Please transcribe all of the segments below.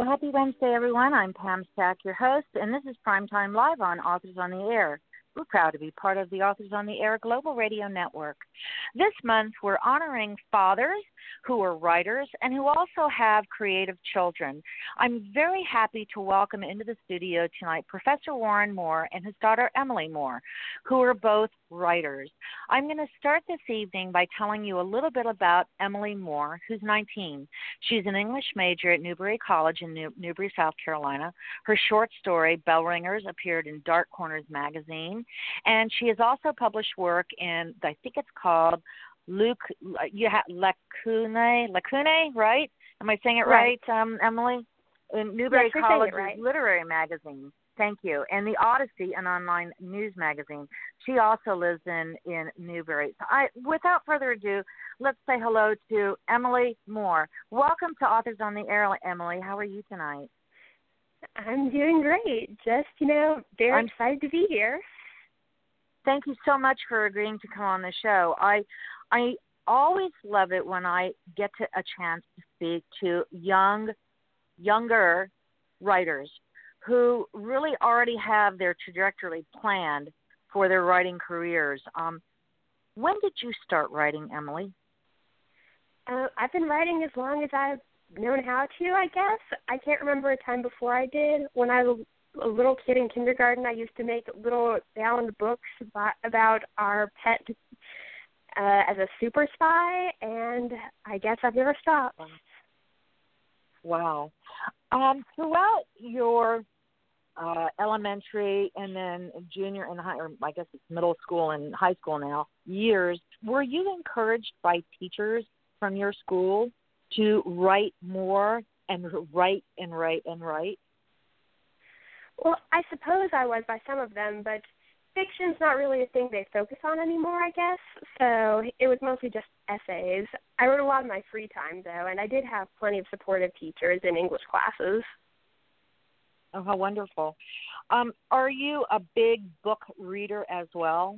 Well, happy Wednesday, everyone. I'm Pam Stack, your host, and this is Primetime Live on Authors on the Air. We're proud to be part of the Authors on the Air Global Radio Network. This month, we're honoring fathers who are writers and who also have creative children. I'm very happy to welcome into the studio tonight Professor Warren Moore and his daughter Emily Moore, who are both writers. I'm going to start this evening by telling you a little bit about Emily Moore, who's 19. She's an English major at Newberry College in Newberry, South Carolina. Her short story, Bell Ringers, appeared in Dark Corners magazine, and she has also published work in, I think it's called Lacune, right? Am I saying it right, Emily? In Newberry College Literary Magazine. Thank you. And the Odyssey, an online news magazine. She also lives in Newberry. So without further ado, let's say hello to Emily Moore. Welcome to Authors on the Air, Emily. How are you tonight? I'm doing great. Just, very excited to be here. Thank you so much for agreeing to come on the show. I always love it when I get a chance to speak to younger writers who really already have their trajectory planned for their writing careers. When did you start writing, Emily? I've been writing as long as I've known how to, I guess. I can't remember a time before I did. When I was a little kid in kindergarten, I used to make little bound books about our pet as a super spy, and I guess I've never stopped. Wow. Throughout your elementary and then junior and high, or I guess it's middle school and high school now, years, were you encouraged by teachers from your school to write more and write and write and write? Well, I suppose I was by some of them, but fiction's not really a thing they focus on anymore, I guess, so it was mostly just essays. I wrote a lot in my free time, though, and I did have plenty of supportive teachers in English classes. Oh, how wonderful. Are you a big book reader as well?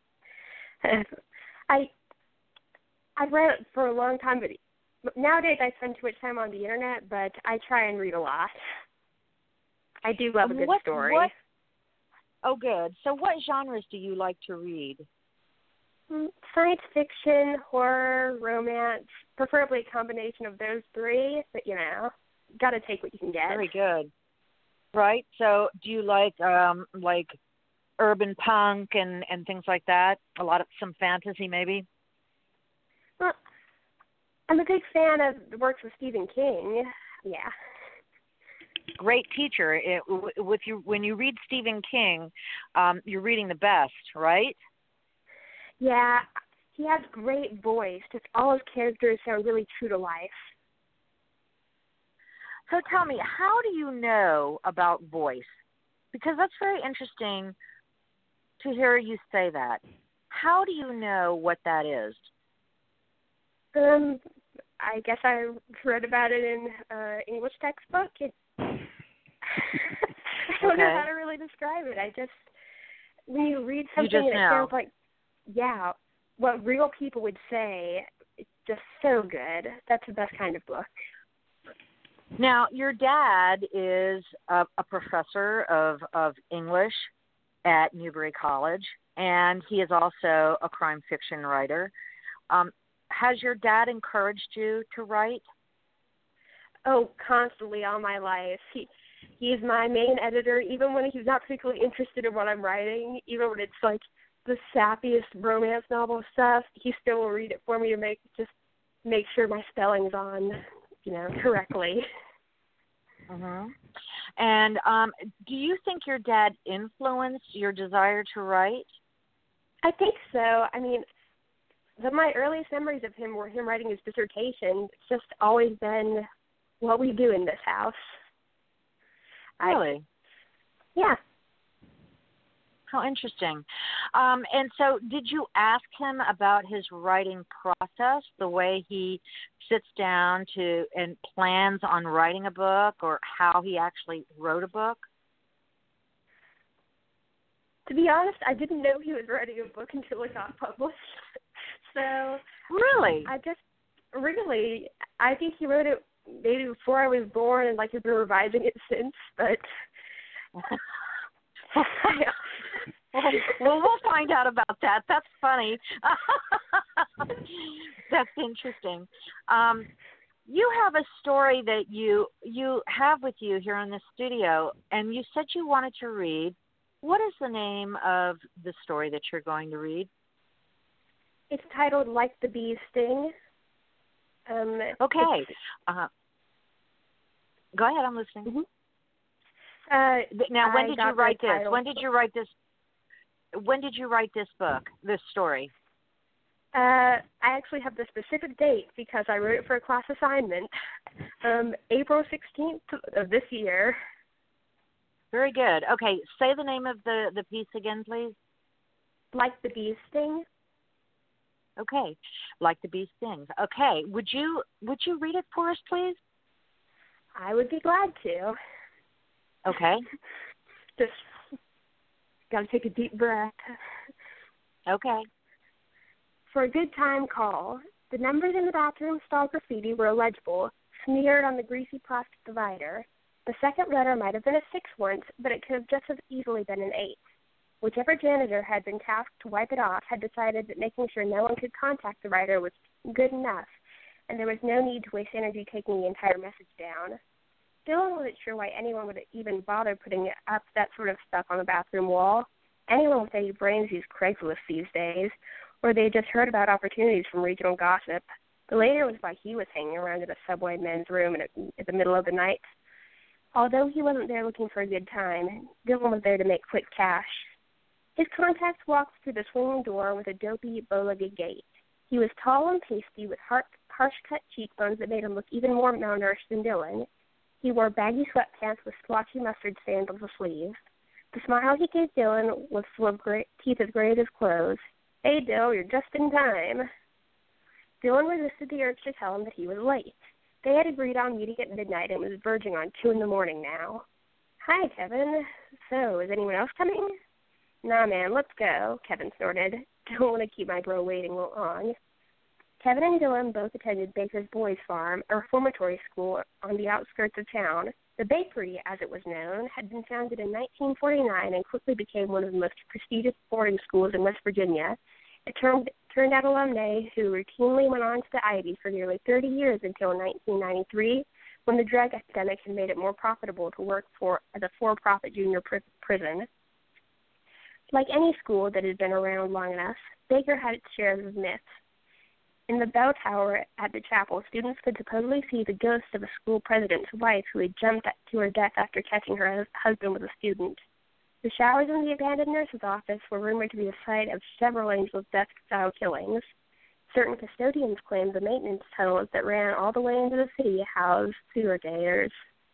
I've read it for a long time, but nowadays I spend too much time on the Internet, but I try and read a lot. I do love a good story. Oh, good. So what genres do you like to read? Science fiction, horror, romance, preferably a combination of those three, but, got to take what you can get. Very good. Right. So do you like urban punk and things like that? Some fantasy maybe? Well, I'm a big fan of the works of Stephen King. Yeah. Great teacher. When you read Stephen King, you're reading the best, right? Yeah, he has great voice. Just all his characters sound really true to life. So tell me, how do you know about voice? Because that's very interesting to hear you say that. How do you know what that is? I guess I read about it in English textbook. I don't know how to really describe it. When you read something and it sounds like, what real people would say, it's just so good. That's the best kind of book. Now, your dad is a professor of English at Newberry College, and he is also a crime fiction writer. Has your dad encouraged you to write? Oh, constantly all my life. He's my main editor, even when he's not particularly interested in what I'm writing, even when it's like the sappiest romance novel stuff, he still will read it for me to make sure my spelling's on, correctly. Mm-hmm. And do you think your dad influenced your desire to write? I think so. I mean, my earliest memories of him were him writing his dissertation. It's just always been what we do in this house. Really? Yeah. How interesting. And so did you ask him about his writing process, the way he sits down and plans on writing a book, or how he actually wrote a book? To be honest, I didn't know he was writing a book until it got published. So Really? I think he wrote it maybe before I was born, and like, I've been revising it since, but... Well, we'll find out about that. That's funny. That's interesting. You have a story that you have with you here in the studio, and you said you wanted to read. What is the name of the story that you're going to read? It's titled Like the Bee's Sting. Okay. Go ahead, I'm listening. Mm-hmm. Now, when did you write this? When did you write this? When did you write this book, this story? I actually have the specific date because I wrote it for a class assignment, April 16th of this year. Very good. Okay, say the name of the piece again, please. Like the Bee's Sting. Okay, Like the Bee Stings. Okay, would you read it for us, please? I would be glad to. Okay. Just got to take a deep breath. Okay. For a good time, call. The numbers in the bathroom stall graffiti were illegible, smeared on the greasy plastic divider. The second letter might have been a 6 once, but it could have just as easily been an 8. Whichever janitor had been tasked to wipe it off had decided that making sure no one could contact the writer was good enough, and there was no need to waste energy taking the entire message down. Dylan wasn't sure why anyone would even bother putting up that sort of stuff on the bathroom wall. Anyone with any brains used Craigslist these days, or they had just heard about opportunities from regional gossip. The later was why he was hanging around in a subway men's room in the middle of the night. Although he wasn't there looking for a good time, Dylan was there to make quick cash. His contacts walked through the swinging door with a dopey, bow-legged gait. He was tall and pasty with harsh-cut cheekbones that made him look even more malnourished than Dylan. He wore baggy sweatpants with splotchy mustard stains on the sleeves. The smile he gave Dylan was full of teeth as gray as his clothes. "Hey, Dill, you're just in time." Dylan resisted the urge to tell him that he was late. They had agreed on meeting at midnight and it was verging on 2 a.m. now. "Hi, Kevin. So, is anyone else coming?" "Nah, man, let's go," Kevin snorted. "Don't want to keep my bro waiting long." Kevin and Dylan both attended Baker's Boys Farm, a reformatory school on the outskirts of town. The bakery, as it was known, had been founded in 1949 and quickly became one of the most prestigious boarding schools in West Virginia. It turned out alumni who routinely went on to the Ivy for nearly 30 years until 1993, when the drug epidemic had made it more profitable to work as a for-profit junior prison. Like any school that had been around long enough, Baker had its shares of myths. In the bell tower at the chapel, students could supposedly see the ghost of a school president's wife who had jumped to her death after catching her husband with a student. The showers in the abandoned nurse's office were rumored to be the site of several Angel Death-style killings. Certain custodians claimed the maintenance tunnels that ran all the way into the city housed sewer gators.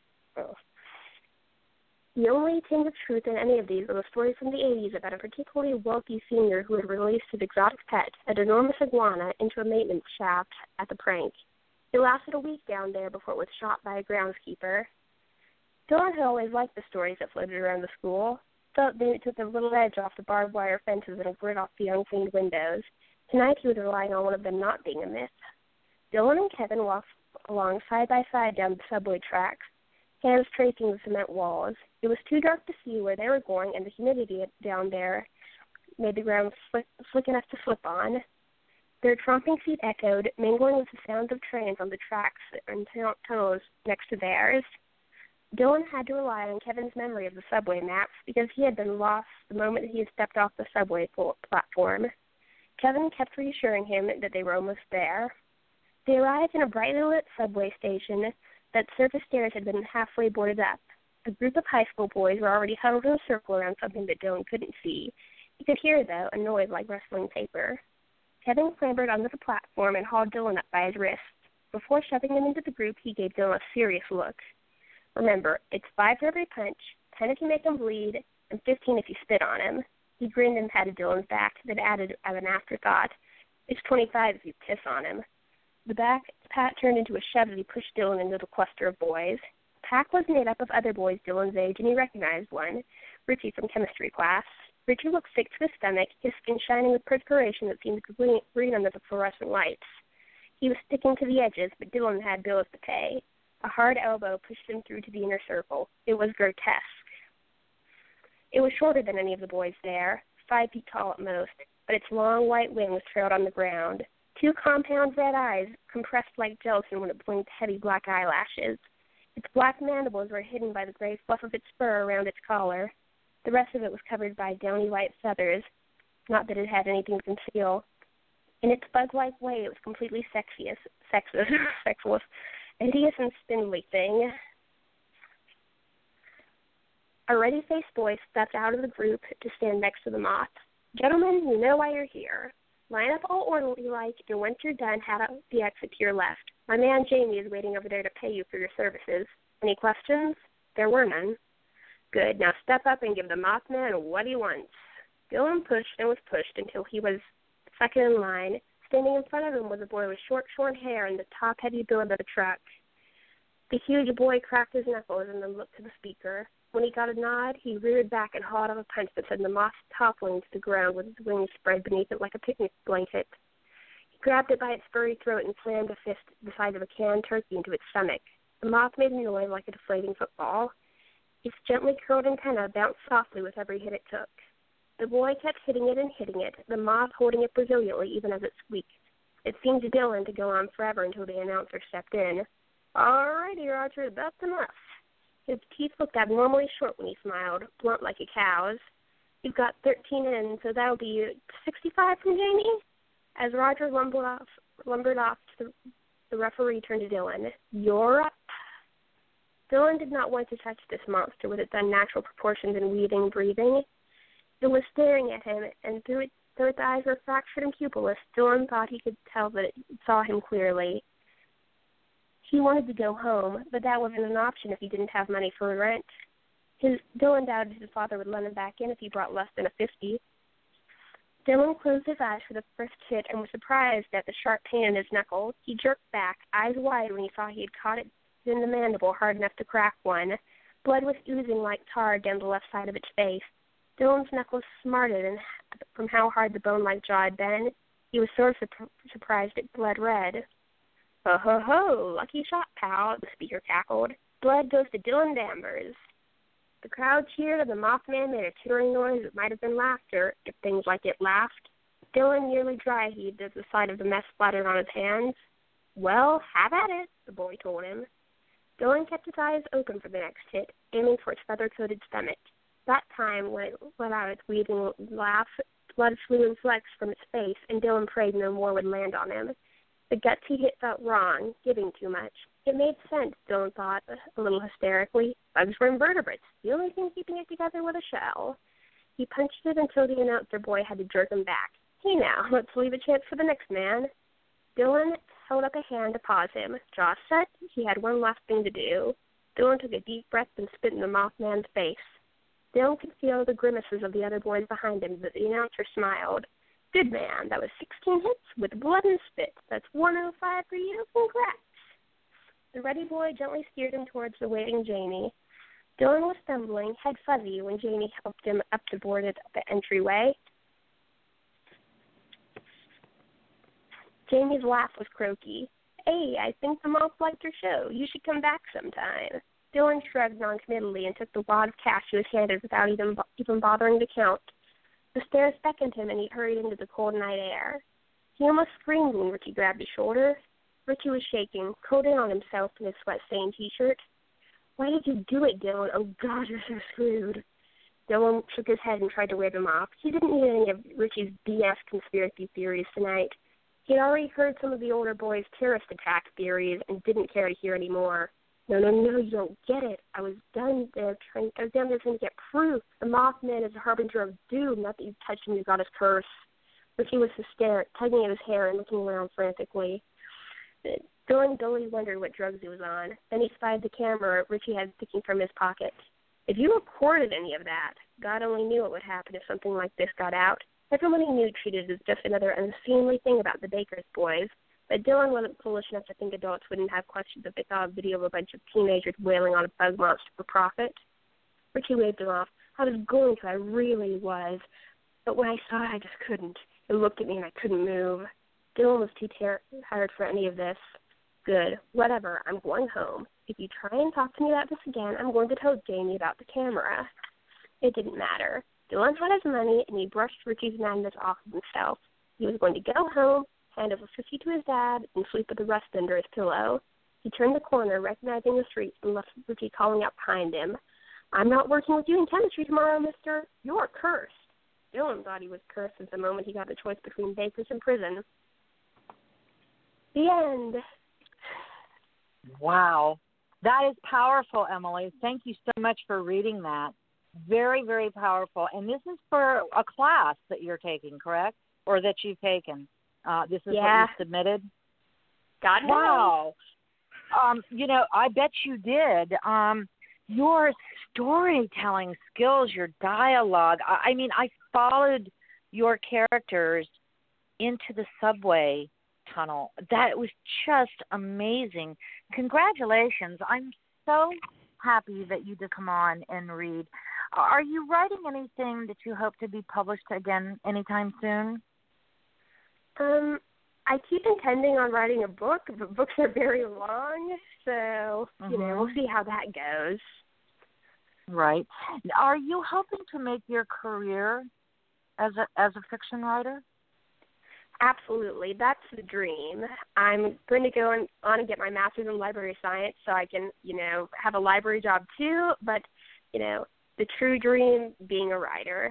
The only tinge of truth in any of these are the stories from the 80s about a particularly wealthy senior who had released his exotic pet, an enormous iguana, into a maintenance shaft at the prank. It lasted a week down there before it was shot by a groundskeeper. Dylan had always liked the stories that floated around the school. Felt they took a little edge off the barbed wire fences and a grid off the uncleaned windows. Tonight he was relying on one of them not being a myth. Dylan and Kevin walked along side by side down the subway tracks, hands tracing the cement walls. It was too dark to see where they were going, and the humidity down there made the ground slick enough to slip on. Their tromping feet echoed, mingling with the sounds of trains on the tracks and tunnels next to theirs. Dylan had to rely on Kevin's memory of the subway maps because he had been lost the moment he had stepped off the subway platform. Kevin kept reassuring him that they were almost there. They arrived in a brightly lit subway station that surface stairs had been halfway boarded up. A group of high school boys were already huddled in a circle around something that Dylan couldn't see. He could hear, though, a noise like rustling paper. Kevin clambered onto the platform and hauled Dylan up by his wrist. Before shoving him into the group, he gave Dylan a serious look. "Remember, it's 5 for every punch, 10 if you make him bleed, and 15 if you spit on him." He grinned and patted Dylan's back, then added as an afterthought, "It's 25 if you piss on him." The back pat turned into a shove as he pushed Dylan into the cluster of boys. The pack was made up of other boys Dylan's age, and he recognized one, Richie from chemistry class. Richie looked sick to his stomach, his skin shining with perspiration that seemed green under the fluorescent lights. He was sticking to the edges, but Dylan had bills to pay. A hard elbow pushed him through to the inner circle. It was grotesque. It was shorter than any of the boys there, 5 feet tall at most, but its long white wings trailed on the ground. 2 compound red eyes compressed like gelatin when it blinked heavy black eyelashes. Its black mandibles were hidden by the gray fluff of its fur around its collar. The rest of it was covered by downy white feathers, not that it had anything to conceal. In its bug-like way, it was completely sexless, a hideous and spindly thing. A ruddy-faced boy stepped out of the group to stand next to the moth. "Gentlemen, you know why you're here. Line up all orderly-like, and once you're done, head out the exit to your left. My man Jamie is waiting over there to pay you for your services. Any questions?" There were none. "Good. Now step up and give the Mothman what he wants." Dylan pushed and was pushed until he was second in line. Standing in front of him was a boy with short, shorn hair and the top-heavy billet of a truck. The huge boy cracked his knuckles and then looked to the speaker. When he got a nod, he reared back and hauled off a punch that sent the moth toppling to the ground with his wings spread beneath it like a picnic blanket. He grabbed it by its furry throat and slammed a fist the size of a canned turkey into its stomach. The moth made a noise like a deflating football. Its gently curled antenna bounced softly with every hit it took. The boy kept hitting it, the moth holding it brilliantly even as it squeaked. It seemed to Dylan to go on forever until the announcer stepped in. "All righty, Roger, that's enough." His teeth looked abnormally short when he smiled, blunt like a cow's. "You've got 13 in, so that'll be 65 from Jamie?" As Roger lumbered off, the referee turned to Dylan. "You're up." Dylan did not want to touch this monster with its unnatural proportions and weaving breathing. It was staring at him, and though its eyes were fractured and pupilless, Dylan thought he could tell that it saw him clearly. He wanted to go home, but that wasn't an option if he didn't have money for rent. Dylan doubted his father would let him back in if he brought less than a 50. Dylan closed his eyes for the first hit and was surprised at the sharp pain in his knuckle. He jerked back, eyes wide, when he saw he had caught it in the mandible hard enough to crack one. Blood was oozing like tar down the left side of its face. Dylan's knuckles smarted from how hard the bone-like jaw had been. He was sort of surprised it bled red. "Ho, ho, ho, lucky shot, pal," the speaker cackled. "Blood goes to Dylan Danvers." The crowd cheered, and the Mothman made a tittering noise that might have been laughter if things like it laughed. Dylan nearly dry-heaved as the sight of the mess splattered on his hands. "Well, have at it," the boy told him. Dylan kept his eyes open for the next hit, aiming for its feather-coated stomach. That time, when it let out its weaving laugh, blood flew in flecks from its face, and Dylan prayed no more would land on him. The gutsy hit felt wrong, giving too much. It made sense, Dylan thought, a little hysterically. Bugs were invertebrates, the only thing keeping it together was a shell. He punched it until the announcer boy had to jerk him back. "Hey now, let's leave a chance for the next man." Dylan held up a hand to pause him. Jaw set, he had one last thing to do. Dylan took a deep breath and spit in the Mothman's face. Dylan could feel the grimaces of the other boys behind him, but the announcer smiled. "Good man, that was 16 hits with blood and spit. That's 105 for you. Congrats." The ruddy boy gently steered him towards the waiting Jamie. Dylan was stumbling, head fuzzy, when Jamie helped him up to board at the entryway. Jamie's laugh was croaky. "Hey, I think the moth liked your show. You should come back sometime." Dylan shrugged noncommittally and took the wad of cash he was handed without even bothering to count. The stairs beckoned him, and he hurried into the cold night air. He almost screamed when Richie grabbed his shoulder. Richie was shaking, curled in on himself in his sweat-stained T-shirt. "Why did you do it, Dylan? Oh, God, you're so screwed." Dylan shook his head and tried to wave him off. He didn't need any of Richie's BS conspiracy theories tonight. He had already heard some of the older boys' terrorist attack theories and didn't care to hear any more. No, you don't get it. I was down there trying to get proof. The Mothman is a harbinger of doom, not that you touched him, you got his curse." Richie was hysteric, tugging at his hair and looking around frantically. Dylan dully wondered what drugs he was on. Then he spied the camera Richie had sticking from his pocket. "If you recorded any of that, God only knew what would happen if something like this got out. Everyone he knew treated it as just another unseemly thing about the Baker's boys. But Dylan wasn't foolish enough to think adults wouldn't have questions if they saw a video of a bunch of teenagers wailing on a bug monster for profit." Richie waved him off. "I was going to, I really was. But when I saw it, I just couldn't. It looked at me and I couldn't move." Dylan was too tired for any of this. Good, whatever, I'm going home. If you try and talk to me about this again, I'm going to tell Jamie about the camera. It didn't matter. Dylan had his money, and he brushed Richie's madness off of himself. He was going to go home, hand over 50 to his dad, and sleep with the rest under his pillow. He turned the corner, recognizing the street, and left Richie calling out behind him, I'm not working with you in chemistry tomorrow, mister. You're cursed. Dylan thought he was cursed at the moment he got the choice between Baker's and prison. The end. Wow. That is powerful, Emily. Thank you so much for reading that. Very, very powerful. And this is for a class that you're taking, correct? Or that you've taken. This is what you submitted? God knows. Wow. I bet you did. Your storytelling skills, your dialogue. I mean, I followed your characters into the subway tunnel. That was just amazing. Congratulations. I'm so happy that you did come on and read. Are you writing anything that you hope to be published again anytime soon? I keep intending on writing a book, but books are very long, so, we'll see how that goes. Right. Are you hoping to make your career as a fiction writer? Absolutely. That's the dream. I'm going to go on and get my master's in library science so I can, have a library job too, but, the true dream, being a writer.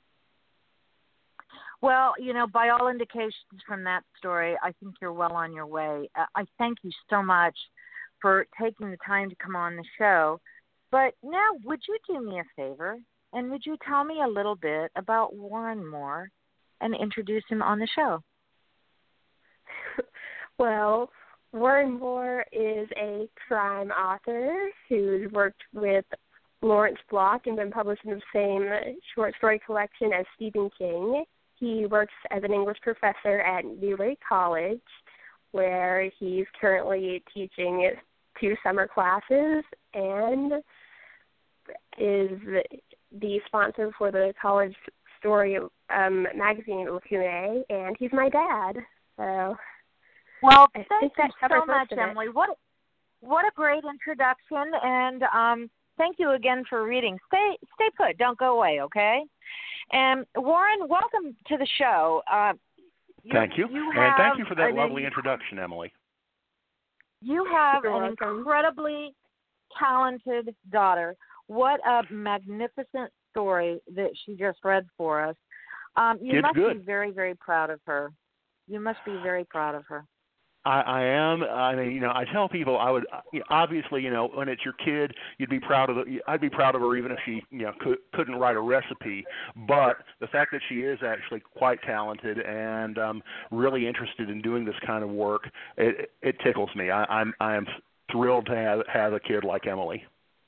Well, by all indications from that story, I think you're well on your way. I thank you so much for taking the time to come on the show. But now, would you do me a favor, and would you tell me a little bit about Warren Moore and introduce him on the show? Well, Warren Moore is a crime author who's worked with Lawrence Block and been published in the same short story collection as Stephen King. He works as an English professor at Newbury College, where he's currently teaching 2 summer classes and is the sponsor for the college story magazine, Lacune, and he's my dad. So, well, thank you so much, Emily. What a great introduction, and thank you again for reading. Stay put. Don't go away, okay? And Warren, welcome to the show. Thank you. And thank you for that lovely introduction, Emily. You have an incredibly talented daughter. What a magnificent story that she just read for us. You must be very, very proud of her. You must be very proud of her. I am. I mean, I tell people I would obviously, when it's your kid, I'd be proud of her even if she, couldn't write a recipe. But the fact that she is actually quite talented and really interested in doing this kind of work, it tickles me. I am thrilled to have a kid like Emily.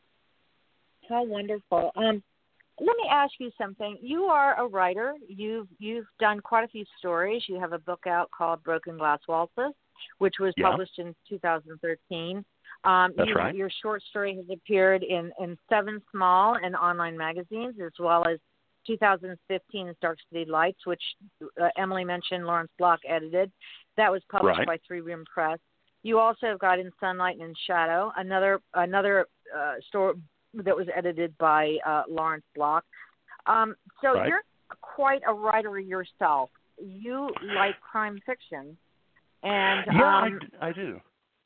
How wonderful. Let me ask you something. You are a writer. You've done quite a few stories. You have a book out called Broken Glass Waltzes, which was published in 2013. That's right. Your short story has appeared in 7 small and online magazines, as well as 2015's Dark City Lights, which Emily mentioned Lawrence Block edited. That was published by Three Room Press. You also have got In Sunlight and in Shadow, another story that was edited by Lawrence Block. So you're quite a writer yourself. You like crime fiction. And I do.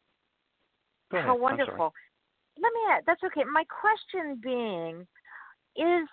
Go ahead. How wonderful. Let me add, that's okay. My question being is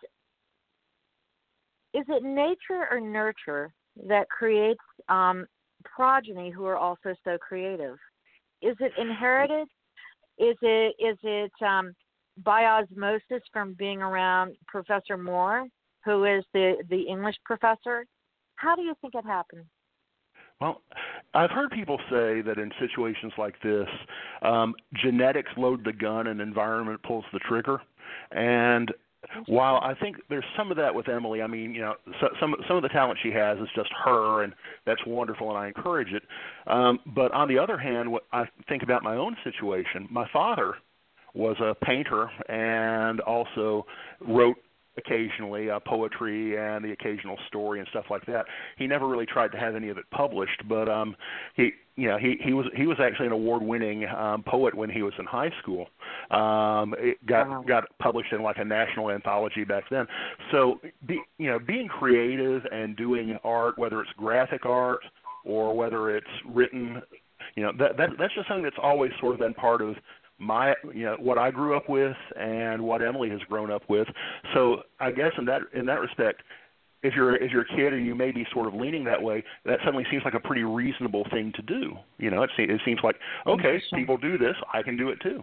it nature or nurture that creates progeny who are also so creative? Is it inherited? Is it by osmosis from being around Professor Moore, who is the English professor? How do you think it happened? Well, I've heard people say that in situations like this, genetics load the gun and environment pulls the trigger. And while I think there's some of that with Emily, I mean, some of the talent she has is just her, and that's wonderful, and I encourage it. But on the other hand, what I think about my own situation, my father was a painter and also wrote occasionally poetry and the occasional story and stuff like that. He never really tried to have any of it published, but he was actually an award-winning poet when he was in high school. It got published in like a national anthology back then. So being creative and doing art, whether it's graphic art or whether it's written, that's just something that's always sort of been part of my, what I grew up with and what Emily has grown up with. So I guess in that respect, if you're a kid and you may be sort of leaning that way, that suddenly seems like a pretty reasonable thing to do. It seems like, okay, people do this, I can do it too.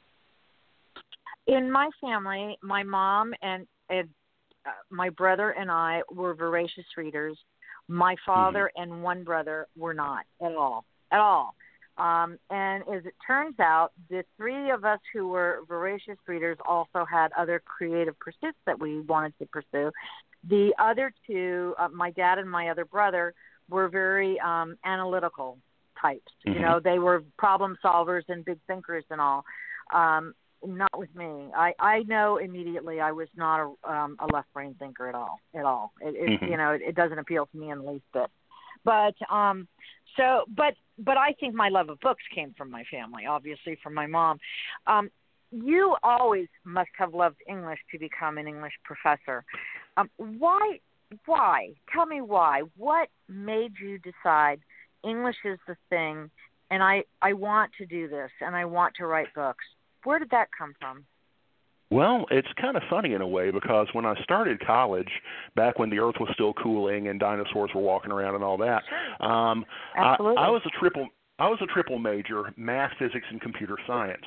In my family, my mom and my brother and I were voracious readers. My father and one brother were not at all. And as it turns out, the three of us who were voracious readers also had other creative pursuits that we wanted to pursue. The other two, my dad and my other brother, were very analytical types. They were problem solvers and big thinkers and all. Not with me. I know immediately I was not a left brain thinker at all. It doesn't appeal to me in the least bit. But But I think my love of books came from my family, obviously from my mom. You always must have loved English to become an English professor. Why? Tell me why. What made you decide English is the thing, and I want to do this, and I want to write books? Where did that come from? Well, it's kind of funny in a way, because when I started college, back when the Earth was still cooling and dinosaurs were walking around and all that, I was a triple major: math, physics, and computer science.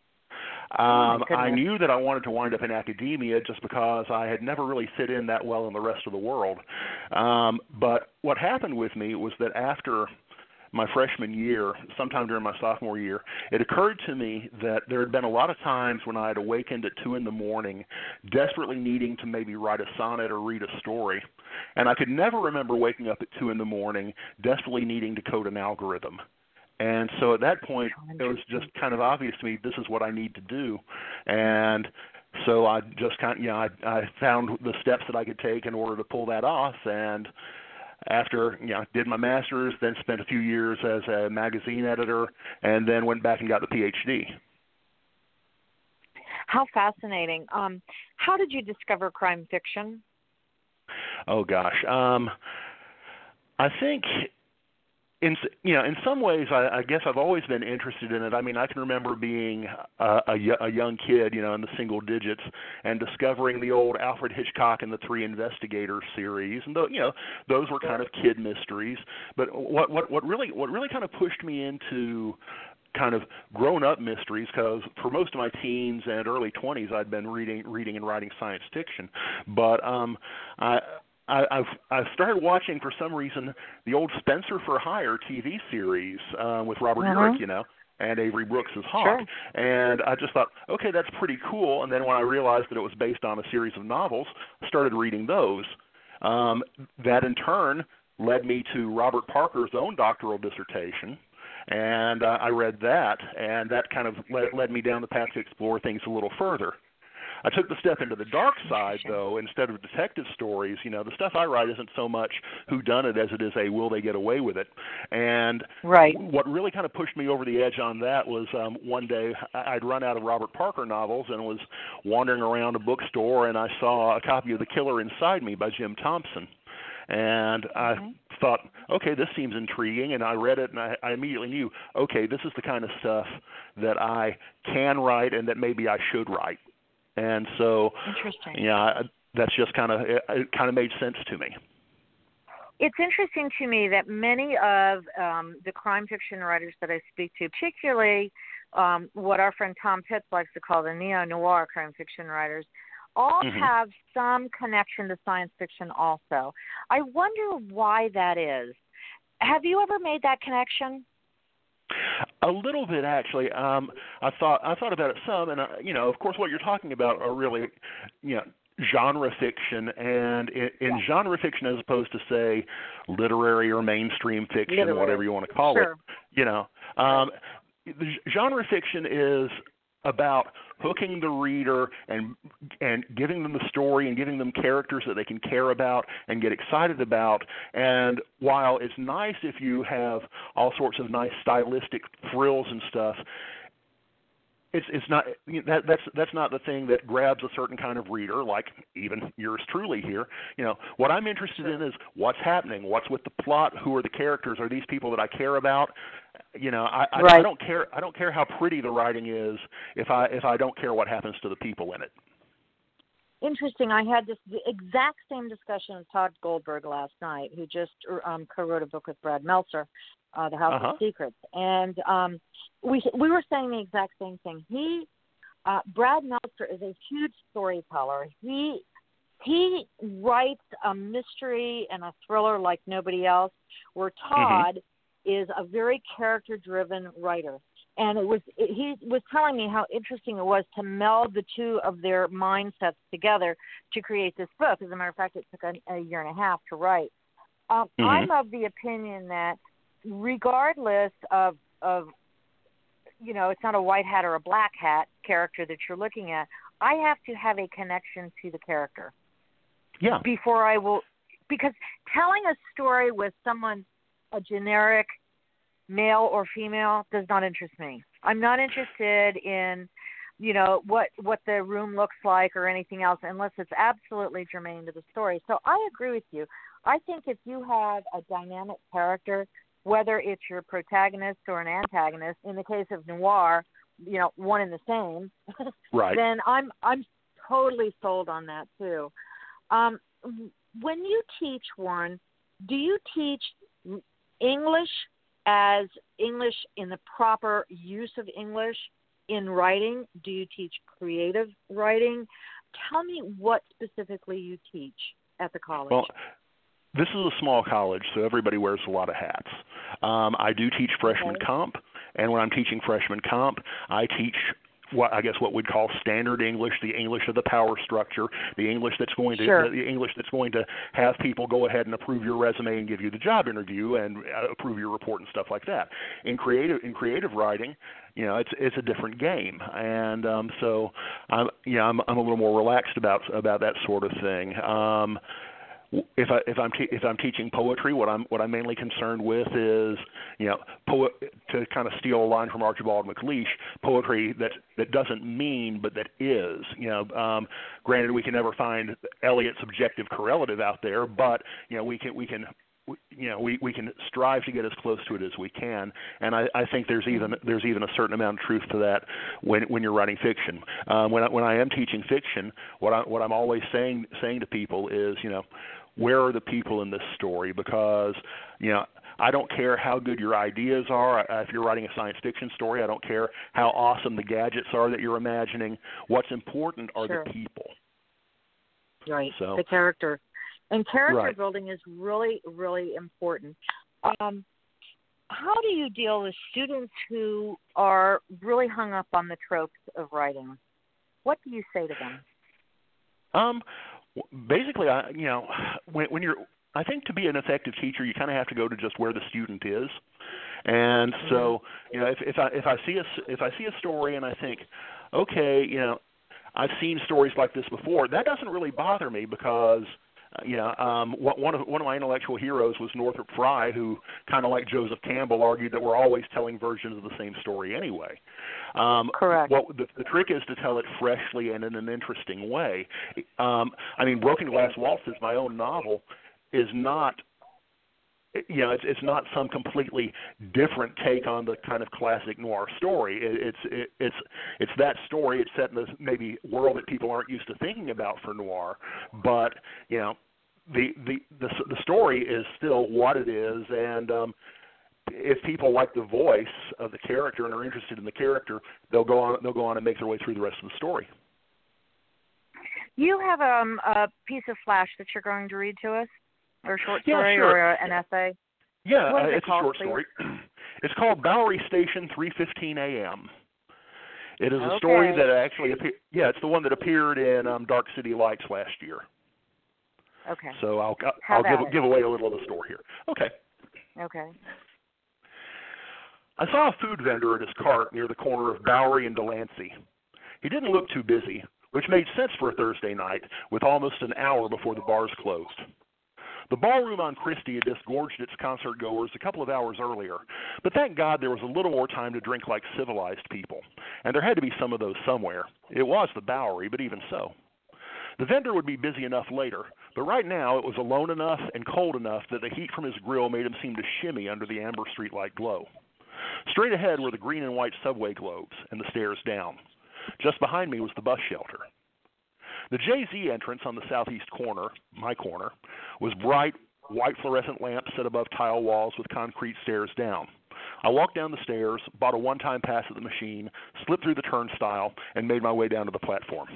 I knew that I wanted to wind up in academia just because I had never really fit in that well in the rest of the world. But what happened with me was that after my freshman year, sometime during my sophomore year, it occurred to me that there had been a lot of times when I had awakened at 2 a.m, desperately needing to maybe write a sonnet or read a story. And I could never remember waking up at 2 a.m, desperately needing to code an algorithm. And so at that point, it was just kind of obvious to me, this is what I need to do. And so I just I found the steps that I could take in order to pull that off. And after, did my master's, then spent a few years as a magazine editor, and then went back and got the PhD. How fascinating. How did you discover crime fiction? Oh, gosh. I think in some ways, I guess I've always been interested in it. I mean, I can remember being a young kid, in the single digits, and discovering the old Alfred Hitchcock and the Three Investigators series, and those were kind of kid mysteries. But what really kind of pushed me into kind of grown-up mysteries, because for most of my teens and early 20s, I'd been reading and writing science fiction, but I've started watching, for some reason, the old Spencer for Hire TV series with Robert Urich, and Avery Brooks as Hawk. Sure. And I just thought, okay, that's pretty cool. And then when I realized that it was based on a series of novels, I started reading those. That in turn led me to Robert Parker's own doctoral dissertation. And I read that, and that kind of led me down the path to explore things a little further. I took the step into the dark side, though. Instead of detective stories, the stuff I write isn't so much whodunit as it is a will they get away with it. And what really kind of pushed me over the edge on that was one day I'd run out of Robert Parker novels and was wandering around a bookstore, and I saw a copy of The Killer Inside Me by Jim Thompson. And I thought, okay, this seems intriguing, and I read it, and I immediately knew, okay, this is the kind of stuff that I can write and that maybe I should write. And so, that's just it kind of made sense to me. It's interesting to me that many of the crime fiction writers that I speak to, particularly what our friend Tom Pitts likes to call the neo-noir crime fiction writers, all have some connection to science fiction also. I wonder why that is. Have you ever made that connection? A little bit, actually. I thought about it some, and of course, what you're talking about are really, genre fiction, and in genre fiction, as opposed to say literary or mainstream fiction, whatever you want to call it. The genre fiction is about hooking the reader and giving them the story and giving them characters that they can care about and get excited about. And while it's nice if you have all sorts of nice stylistic frills and stuff, it's not that's not the thing that grabs a certain kind of reader, like even yours truly here. What I'm interested in is what's happening, what's with the plot, who are the characters, are these people that I care about? I don't care. I don't care how pretty the writing is if I don't care what happens to the people in it. Interesting. I had the exact same discussion with Todd Goldberg last night, who just co-wrote a book with Brad Meltzer, The House of Secrets, and we were saying the exact same thing. Brad Meltzer is a huge storyteller. He writes a mystery and a thriller like nobody else, where Todd is a very character-driven writer. And he was telling me how interesting it was to meld the two of their mindsets together to create this book. As a matter of fact, it took a year and a half to write. I'm of the opinion that regardless of it's not a white hat or a black hat character that you're looking at, I have to have a connection to the character. Yeah. Before I will, because telling a story with someone, a generic male or female, does not interest me. I'm not interested in, what the room looks like or anything else unless it's absolutely germane to the story. So I agree with you. I think if you have a dynamic character, whether it's your protagonist or an antagonist, in the case of noir, one and the same, right, then I'm totally sold on that too. When you teach, Warren, do you teach English as English in the proper use of English in writing? Do you teach creative writing? Tell me what specifically you teach at the college. Well, this is a small college, so everybody wears a lot of hats. I do teach freshman comp, and when I'm teaching freshman comp, I teach what we'd call standard English, the English of the power structure, the English that's going to have people go ahead and approve your resume and give you the job interview and approve your report and stuff like that. In creative writing, it's a different game, and so I'm a little more relaxed about that sort of thing. If I'm teaching poetry, what I'm mainly concerned with is, to kind of steal a line from Archibald MacLeish, poetry that doesn't mean but that is. Granted, we can never find Eliot's objective correlative out there, but we can strive to get as close to it as we can, and I think there's even a certain amount of truth to that when you're writing fiction. When I am teaching fiction, what I'm always saying to people is, where are the people in this story? Because I don't care how good your ideas are. If you're writing a science fiction story, I don't care how awesome the gadgets are that you're imagining. What's important are the people. Right, so, the character. And character building is really, really important. How do you deal with students who are really hung up on the tropes of writing? What do you say to them? Basically, when you're, I think to be an effective teacher, you kind of have to go to just where the student is. And so, if I see a story and I think, okay, I've seen stories like this before, that doesn't really bother me because one of my intellectual heroes was Northrop Frye, who, kind of like Joseph Campbell, argued that we're always telling versions of the same story anyway. Correct. The trick is to tell it freshly and in an interesting way. Broken Glass Waltz is my own novel, is not, it's not some completely different take on the kind of classic noir story. It's that story. It's set in this maybe world that people aren't used to thinking about for noir, but the story is still what it is, and if people like the voice of the character and are interested in the character, they'll go on and make their way through the rest of the story. You have a piece of flash that you're going to read to us, or a short story, yeah, sure. or an essay? Yeah, it's a short story. It's called Bowery Station, 3:15 a.m. It is a story that actually it's the one that appeared in Dark City Lights last year. Okay. So I'll give away a little of the story here. Okay. Okay. I saw a food vendor at his cart near the corner of Bowery and Delancey. He didn't look too busy, which made sense for a Thursday night with almost an hour before the bars closed. The ballroom on Christie had disgorged its concert goers a couple of hours earlier, but thank God there was a little more time to drink like civilized people, and there had to be some of those somewhere. It was the Bowery, but even so. The vendor would be busy enough later, but right now it was alone enough and cold enough that the heat from his grill made him seem to shimmy under the amber streetlight glow. Straight ahead were the green and white subway globes and the stairs down. Just behind me was the bus shelter. The Jay-Z entrance on the southeast corner, my corner, was bright, white fluorescent lamps set above tile walls with concrete stairs down. I walked down the stairs, bought a one-time pass at the machine, slipped through the turnstile, and made my way down to the platform.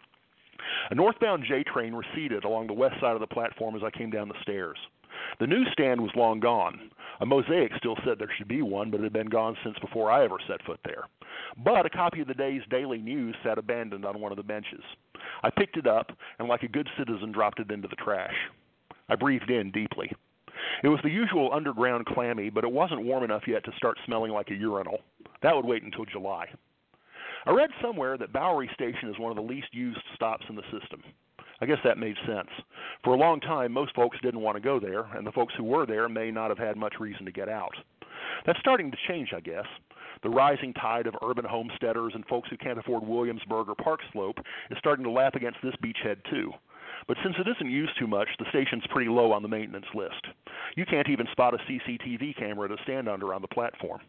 A northbound J train receded along the west side of the platform as I came down the stairs. The newsstand was long gone. A mosaic still said there should be one, but it had been gone since before I ever set foot there. But a copy of the day's Daily News sat abandoned on one of the benches. I picked it up and, like a good citizen, dropped it into the trash. I breathed in deeply. It was the usual underground clammy, but it wasn't warm enough yet to start smelling like a urinal. That would wait until July. I read somewhere that Bowery Station is one of the least used stops in the system. I guess that made sense. For a long time, most folks didn't want to go there, and the folks who were there may not have had much reason to get out. That's starting to change, I guess. The rising tide of urban homesteaders and folks who can't afford Williamsburg or Park Slope is starting to lap against this beachhead, too. But since it isn't used too much, the station's pretty low on the maintenance list. You can't even spot a CCTV camera to stand under on the platform.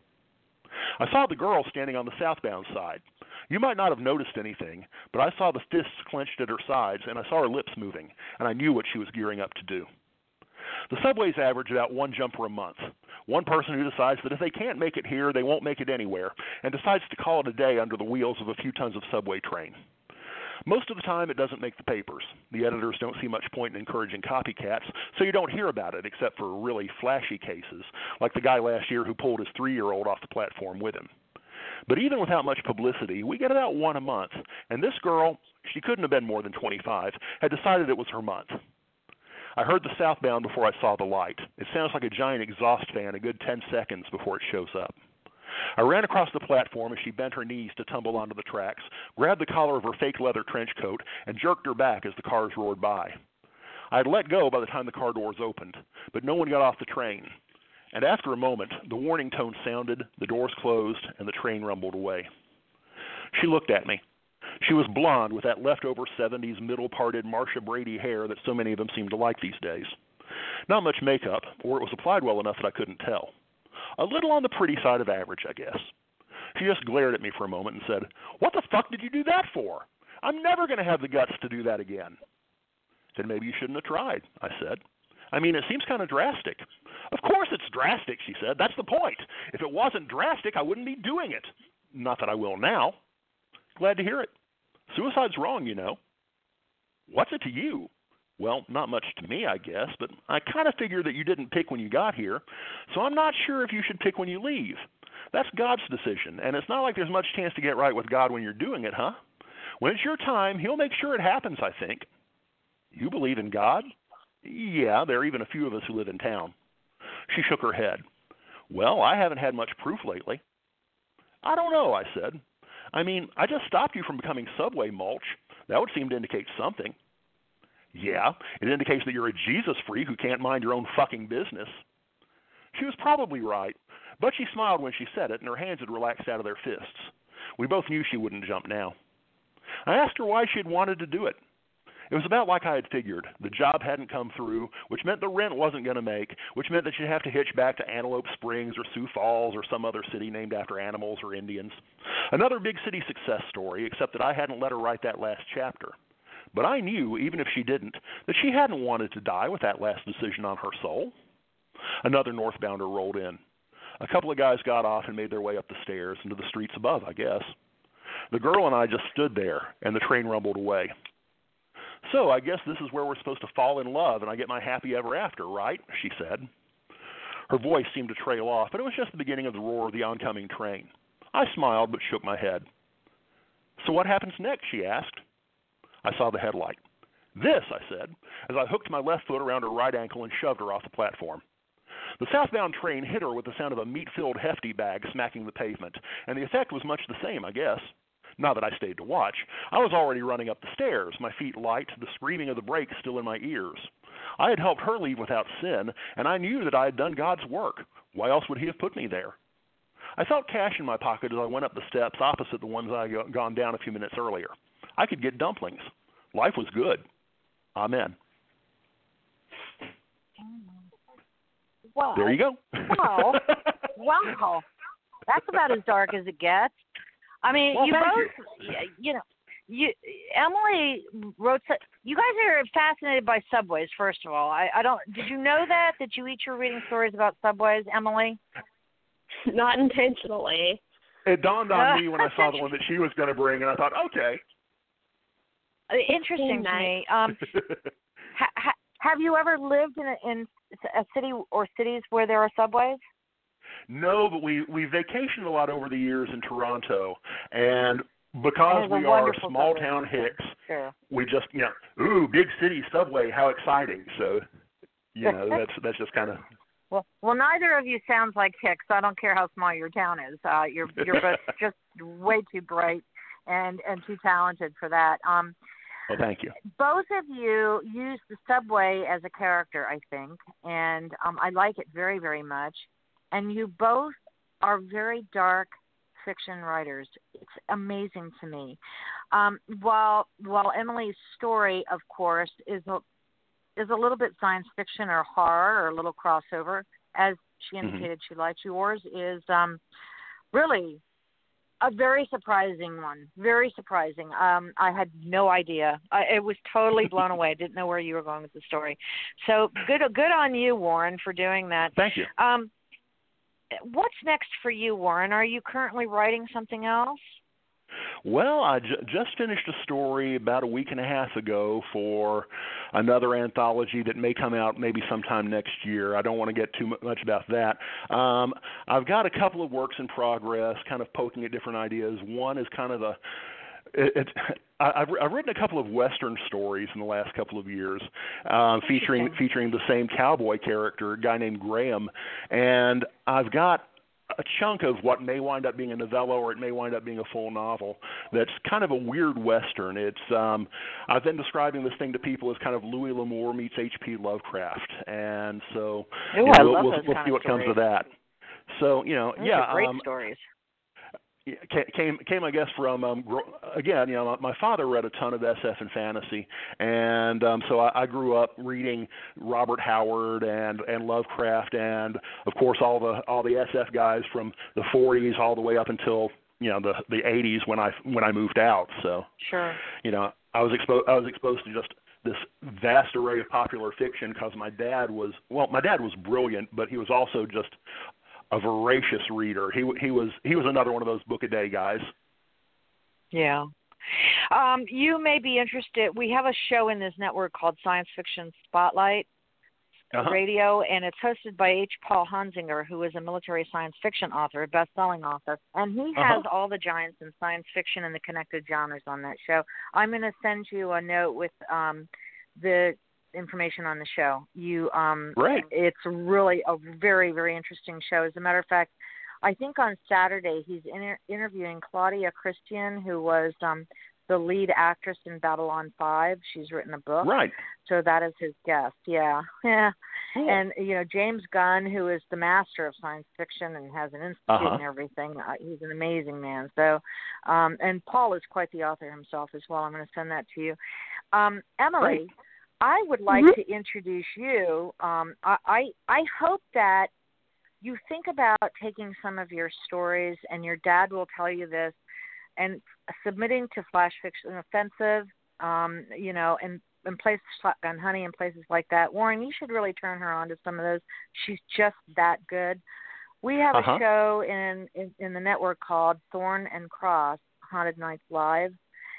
I saw the girl standing on the southbound side. You might not have noticed anything, but I saw the fists clenched at her sides, and I saw her lips moving, and I knew what she was gearing up to do. The subways average about one jumper a month. One person who decides that if they can't make it here, they won't make it anywhere, and decides to call it a day under the wheels of a few tons of subway train. Most of the time, it doesn't make the papers. The editors don't see much point in encouraging copycats, so you don't hear about it except for really flashy cases, like the guy last year who pulled his 3-year-old off the platform with him. But even without much publicity, we get about one a month, and this girl, she couldn't have been more than 25, had decided it was her month. I heard the southbound before I saw the light. It sounds like a giant exhaust fan a good 10 seconds before it shows up. I ran across the platform as she bent her knees to tumble onto the tracks, grabbed the collar of her fake leather trench coat, and jerked her back as the cars roared by. I had let go by the time the car doors opened, but no one got off the train. And after a moment, the warning tone sounded, the doors closed, and the train rumbled away. She looked at me. She was blonde with that leftover 70s middle-parted Marsha Brady hair that so many of them seem to like these days. Not much makeup, or it was applied well enough that I couldn't tell. A little on the pretty side of average, I guess. She just glared at me for a moment and said, "What the fuck did you do that for? I'm never going to have the guts to do that again." "Then maybe you shouldn't have tried," I said. "I mean, it seems kind of drastic." "Of course it's drastic," she said. "That's the point. If it wasn't drastic, I wouldn't be doing it. Not that I will now." "Glad to hear it. Suicide's wrong, you know." "What's it to you?" "Well, not much to me, I guess, but I kind of figure that you didn't pick when you got here, so I'm not sure if you should pick when you leave. That's God's decision, and it's not like there's much chance to get right with God when you're doing it, huh? When it's your time, He'll make sure it happens, I think." "You believe in God?" "Yeah, there are even a few of us who live in town." She shook her head. "Well, I haven't had much proof lately." "I don't know," I said. "I mean, I just stopped you from becoming subway mulch. That would seem to indicate something." "Yeah, it indicates that you're a Jesus freak who can't mind your own fucking business." She was probably right, but she smiled when she said it, and her hands had relaxed out of their fists. We both knew she wouldn't jump now. I asked her why she had wanted to do it. It was about like I had figured. The job hadn't come through, which meant the rent wasn't going to make, which meant that she'd have to hitch back to Antelope Springs or Sioux Falls or some other city named after animals or Indians. Another big city success story, except that I hadn't let her write that last chapter. But I knew, even if she didn't, that she hadn't wanted to die with that last decision on her soul. Another northbounder rolled in. A couple of guys got off and made their way up the stairs into the streets above, I guess. The girl and I just stood there, and the train rumbled away. "So I guess this is where we're supposed to fall in love and I get my happy ever after, right?" she said. Her voice seemed to trail off, but it was just the beginning of the roar of the oncoming train. I smiled but shook my head. "So what happens next?" she asked. I saw the headlight. "This," I said, as I hooked my left foot around her right ankle and shoved her off the platform. The southbound train hit her with the sound of a meat-filled hefty bag smacking the pavement, and the effect was much the same, I guess. Not that I stayed to watch. I was already running up the stairs, my feet light, the screaming of the brakes still in my ears. I had helped her leave without sin, and I knew that I had done God's work. Why else would he have put me there? I felt cash in my pocket as I went up the steps opposite the ones I had gone down a few minutes earlier. I could get dumplings. Life was good. Amen. Wow. There you go. Wow. Wow. That's about as dark as it gets. I mean, Well, you both, Emily wrote, you guys are fascinated by subways, first of all. Did you know that you each were reading stories about subways, Emily? Not intentionally. It dawned on me when I saw the one that she was going to bring, and I thought, okay. Interesting to me. Have you ever lived in a city or cities where there are subways? No, but we vacationed a lot over the years in Toronto, and because we are small town hicks, sure. we just big city subway, how exciting! So, that's just kind of. Well, neither of you sounds like hicks. I don't care how small your town is. You're both just way too bright and too talented for that. Well, thank you. Both of you use the subway as a character, I think, and I like it very, very much. And you both are very dark fiction writers. It's amazing to me. While Emily's story, of course, is a little bit science fiction or horror or a little crossover, as she indicated she liked. Yours is really a very surprising one. Very surprising. I had no idea. It was totally blown away. I didn't know where you were going with the story. So good on you, Warren, for doing that. Thank you. What's next for you, Warren? Are you currently writing something else? Well, I just finished a story about a week and a half ago for another anthology that may come out maybe sometime next year. I don't want to get too much about that. I've got a couple of works in progress, kind of poking at different ideas. One is kind of I've written a couple of Western stories in the last couple of years, featuring the same cowboy character, a guy named Graham, and I've got a chunk of what may wind up being a novella or it may wind up being a full novel that's kind of a weird Western. It's I've been describing this thing to people as kind of Louis L'Amour meets H.P. Lovecraft, and so we'll see what comes of that. So those are great stories. Came I guess from again, my father read a ton of SF and fantasy, and so I grew up reading Robert Howard and Lovecraft, and of course all the SF guys from the 40s all the way up until the 80s when I moved out. So sure, I was exposed to just this vast array of popular fiction because my dad was brilliant, but he was also just a voracious reader. He was another one of those book a day guys. Yeah. You may be interested. We have a show in this network called Science Fiction Spotlight Radio, and it's hosted by H. Paul Hunzinger, who is a military science fiction author, a best-selling author, and he has all the giants in science fiction and the connected genres on that show. I'm going to send you a note with the information on the show. Right. It's really a very, very interesting show. As a matter of fact, I think on Saturday he's interviewing Claudia Christian, who was the lead actress in Babylon 5. She's written a book. Right. So that is his guest. Yeah. Yeah. Cool. And, James Gunn, who is the master of science fiction and has an institute and everything. He's an amazing man. So, and Paul is quite the author himself as well. I'm going to send that to you. Emily, Great. I would like to introduce you. I hope that you think about taking some of your stories, and your dad will tell you this, and submitting to Flash Fiction Offensive, and places Shotgun Honey and places like that. Warren, you should really turn her on to some of those. She's just that good. We have a show in the network called Thorn and Cross, Haunted Nights Live.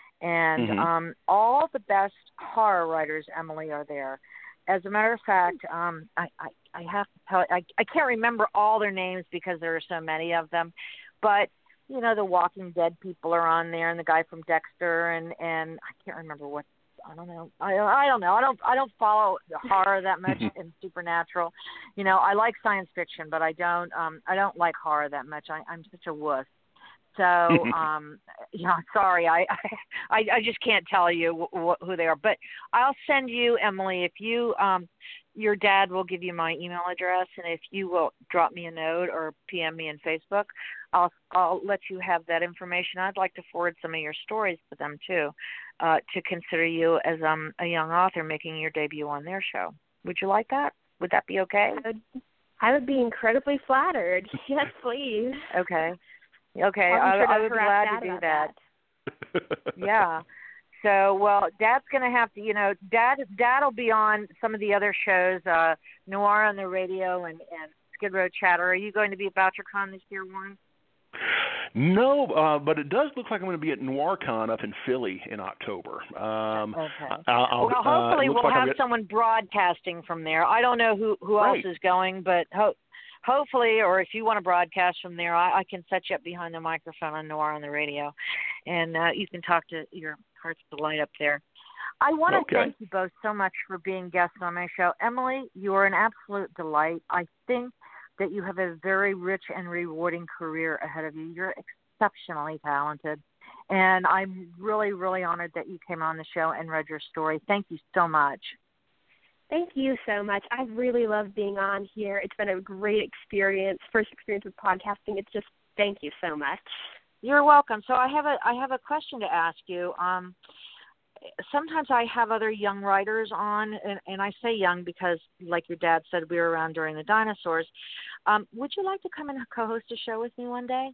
And all the best horror writers, Emily, are there. As a matter of fact, I have to tell you, I can't remember all their names because there are so many of them, but the Walking Dead people are on there, and the guy from Dexter, and I can't remember what. I don't know. I don't know. I don't follow the horror that much and supernatural. I like science fiction, but I don't like horror that much. I'm such a wuss. So, sorry, I just can't tell you who they are. But I'll send you, Emily, if you, your dad will give you my email address, and if you will drop me a note or PM me on Facebook, I'll let you have that information. I'd like to forward some of your stories to them too, to consider you as a young author making your debut on their show. Would you like that? Would that be okay? I would be incredibly flattered. Yes, please. Okay. I would be glad to do that. Yeah. So, well, Dad's going to have to, Dad'll be on some of the other shows, Noir on the Radio and Skid Row Chatter. Are you going to be at BoucherCon this year, Warren? No, but it does look like I'm going to be at NoirCon up in Philly in October. Okay. Hopefully we'll have someone broadcasting from there. I don't know who else is going, but hopefully, or if you want to broadcast from there, I can set you up behind the microphone on Noir on the Radio, and you can talk to your heart's delight up there. I want to thank you both so much for being guests on my show. Emily, you are an absolute delight. I think that you have a very rich and rewarding career ahead of you. You're exceptionally talented, and I'm really, really honored that you came on the show and read your story. Thank you so much. Thank you so much. I really love being on here. It's been a great experience, first experience with podcasting. It's just, thank you so much. You're welcome. So I have a question to ask you. Sometimes I have other young writers on, and I say young because, like your dad said, we were around during the dinosaurs. Would you like to come and co-host a show with me one day?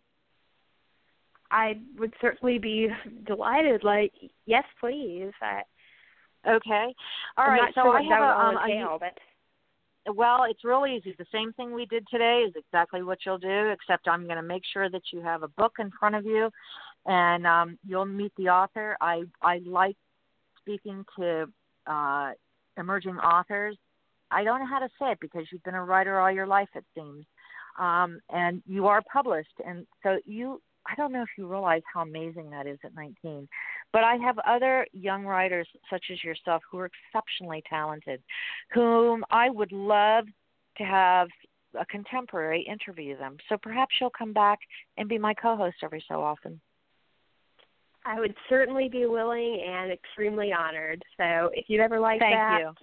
I would certainly be delighted. Yes, please. Okay. All right. So I have well, it's really easy. The same thing we did today is exactly what you'll do, except I'm going to make sure that you have a book in front of you, and you'll meet the author. I like speaking to emerging authors. I don't know how to say it because you've been a writer all your life, it seems, and you are published. And so I don't know if you realize how amazing that is at 19. But I have other young writers such as yourself who are exceptionally talented, whom I would love to have a contemporary interview them. So perhaps you'll come back and be my co-host every so often. I would certainly be willing and extremely honored. So if you'd ever like that. Thank you.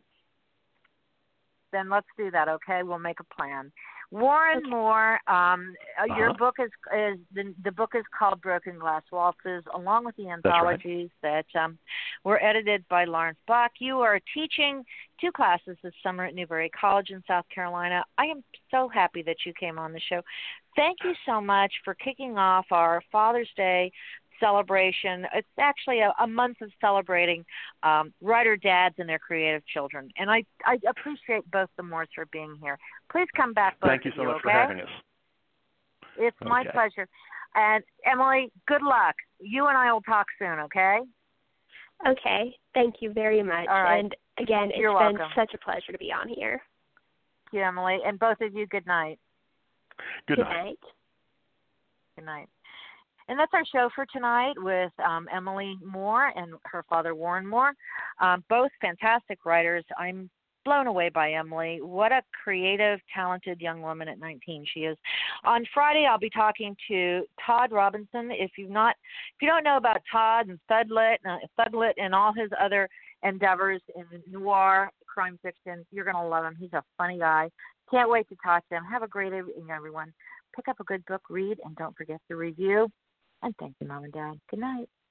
Then let's do that, okay? We'll make a plan. Warren Moore, your book is the book is called Broken Glass Waltzes, along with the anthologies that were edited by Lawrence Bach. You are teaching 2 classes this summer at Newberry College in South Carolina. I am so happy that you came on the show. Thank you so much for kicking off our Father's Day celebration. It's actually a month of celebrating writer dads and their creative children. And I appreciate both the Moores for being here. Please come back. Thank you so much for having us. It's my pleasure. And Emily, good luck. You and I will talk soon, okay? Okay. Thank you very much. All right. And again, it's been such a pleasure to be on here. Thank you, Emily. And both of you, good night. Good night. Good night. And that's our show for tonight with Emily Moore and her father, Warren Moore. Both fantastic writers. I'm blown away by Emily. What a creative, talented young woman at 19 she is. On Friday, I'll be talking to Todd Robinson. If you don't know about Todd and Thuglit and all his other endeavors in noir crime fiction, you're going to love him. He's a funny guy. Can't wait to talk to him. Have a great evening, everyone. Pick up a good book, read, and don't forget to review. And thank you, Mom and Dad. Good night.